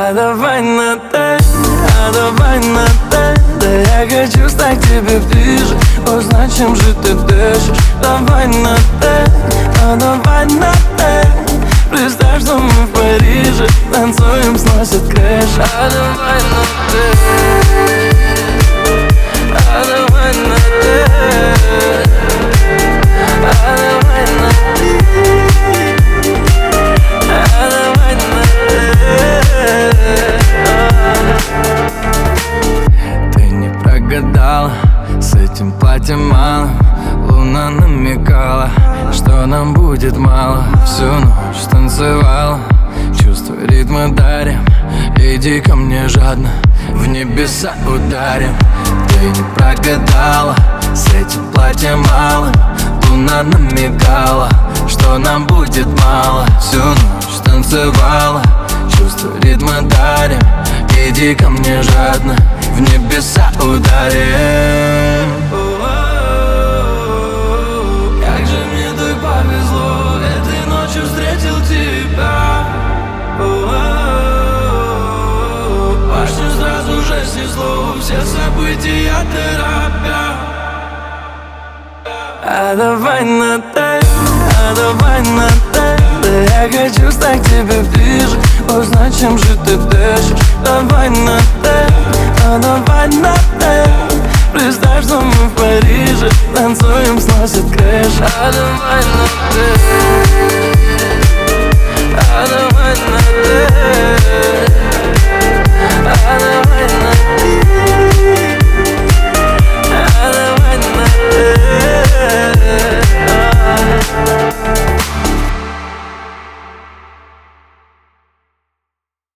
А давай на «ты», а давай на «ты». Да я хочу стать тебе ближе, узнать, чем же ты дышишь. Давай на «ты», а давай на «ты». Представь, что мы в Париже, танцуем, сносит крышу. А давай на «ты», а давай на «ты», а давай на «ты», а давай на «ты». Ты не прогадала, с этим платьем мало. Луна намекала, что нам будет мало. Всю ночь танцевала, чувства, ритмы дарим. Иди ко мне жадно, в небеса ударим. Ты не прогадала, с этим платьем мало. Луна намекала, что нам будет мало. Всю ночь танцевала, чувства, ритмы дарим. Иди ко мне жадно, в небеса ударим. Как же мне так повезло, этой ночью встретил тебя. Башню сразу же снесло, все события торопя. А давай на «ты», а давай на «ты». Да я хочу стать тебе ближе, узнать, чем же ты дышишь. Давай на «ты», а давай на «ты». Представь, что мы в Париже, танцуем, сносит крышу. А давай на